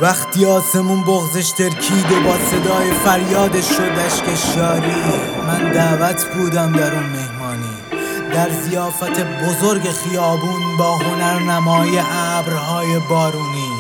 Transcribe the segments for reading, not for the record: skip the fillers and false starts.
وقتی آسمون بغزش ترکید و با صدای فریادش شد اشک شاری، من دعوت بودم در اون مهمانی، در ضیافت بزرگ خیابون با هنرنمای ابرهای بارونی.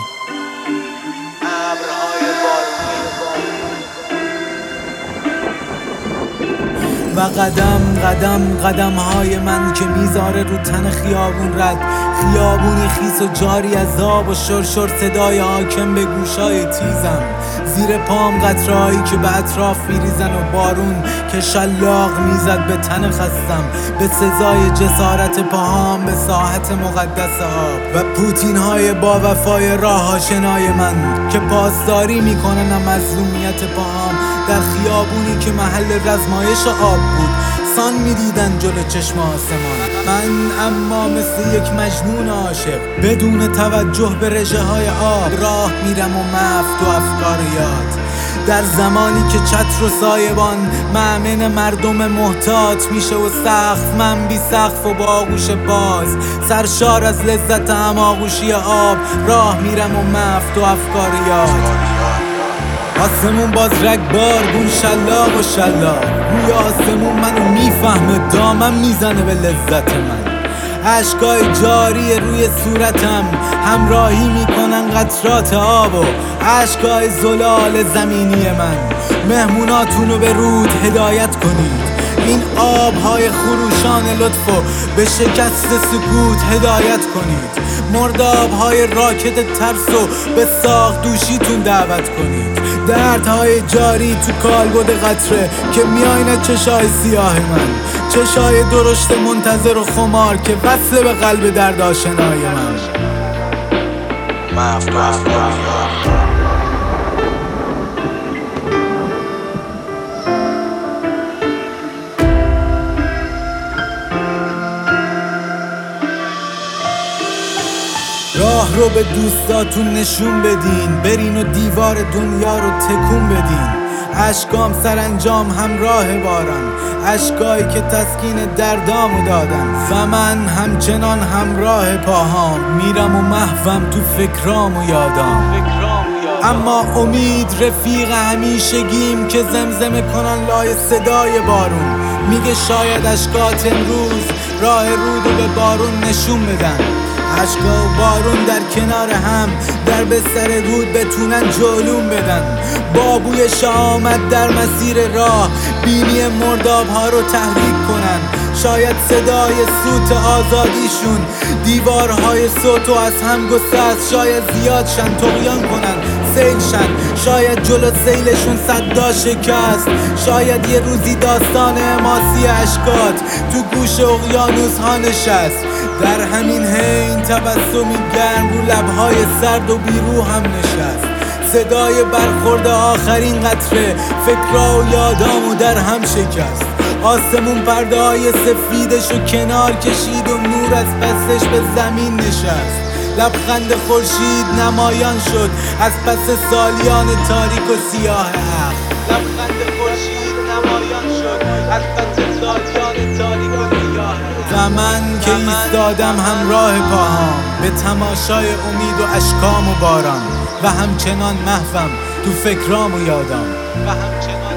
و قدم های من که میذاره رو تن خیابون رد، خیابونی خیس و جاری از آب و شرشر صدای حاکم به گوشای تیزم، زیر پام قطرهایی که به اطراف میریزن و بارون که شلاق میزد به تن خستم، به سزای جسارت پاهام به ساحت مقدس آب و پوتین های با وفای راه آشنای من که پاسداری میکنن مظلومیت پاهام در خیابونی که محل رزمایش آب بود. سان میدیدن جلو چشم آسمان، من اما مثل یک مجنون عاشق بدون توجه به رژه های آب راه میرم و مفت و افکار یاد، در زمانی که چتر و سایبان مأمن مردم محتاط میشه و سقف من بی سقف و با آغوش باز سرشار از لذت هماغوشی آب راه میرم و مفت و افکار یاد. آسمون باز رگبار گون شلاق و شلاق، روی آسمون منو میفهمه دامم میزنه به لذت من، اشکای جاری روی صورتم همراهی میکنن قطرات آب و اشکای زلال زمینی من. مهموناتونو به رود هدایت کنید، این آبهای خروشان لطفو به شکست سکوت هدایت کنید، مردابهای راکت ترسو به ساق دوشیتون دعوت کنید، دردهای جاری تو کالبد قطره که میاین چشای سیاه من، چشای درشت منتظر و خمار که وصل به قلب درد آشنای من. راه رو به دوستاتون نشون بدین، برین و دیوار دنیا رو تکون بدین، اشکام سرانجام همراه باران، اشکایی که تسکین دردامو دادن و من همچنان همراه پاهام میرم و محوم تو فکرام و یادام. اما امید رفیق همیشگیم که زمزمه کنن لای صدای بارون، میگه شاید اشکات امروز راه رودو به بارون نشون بدن، اشکا و بارون در کنار هم در بستر رود بتونن جلوم بدن، با بوی شامت در مسیر راه بینی مرداب ها رو تحریک کنن، شاید صدای سوت آزادیشون دیوارهای صوتو از هم گسست، شاید زیاد شن طغیان کنن سیل شن، شاید جلو سیلشون صدا شکست، شاید یه روزی داستان حماسی اشکات تو گوش اقیانوس ها نشست، در همین حین تبسمی گرم رو لبهای سرد و بیروح هم نشست، صدای برخورد آخرین قطره فکرها و یادامو در هم شکست، آسمون پرده های سفیدشو کنار کشید و نور از پسش به زمین نشست، لبخند خورشید نمایان شد از پس سالیان تاریک و سیاه عقل، لبخند خورشید نمایان شد از پس سالیان تاریک و سیاه عقل، و من که ایستادم همراه پاهام به تماشای امید و اشکام و باران و همچنان محوم تو فکرام و یادام و همچنان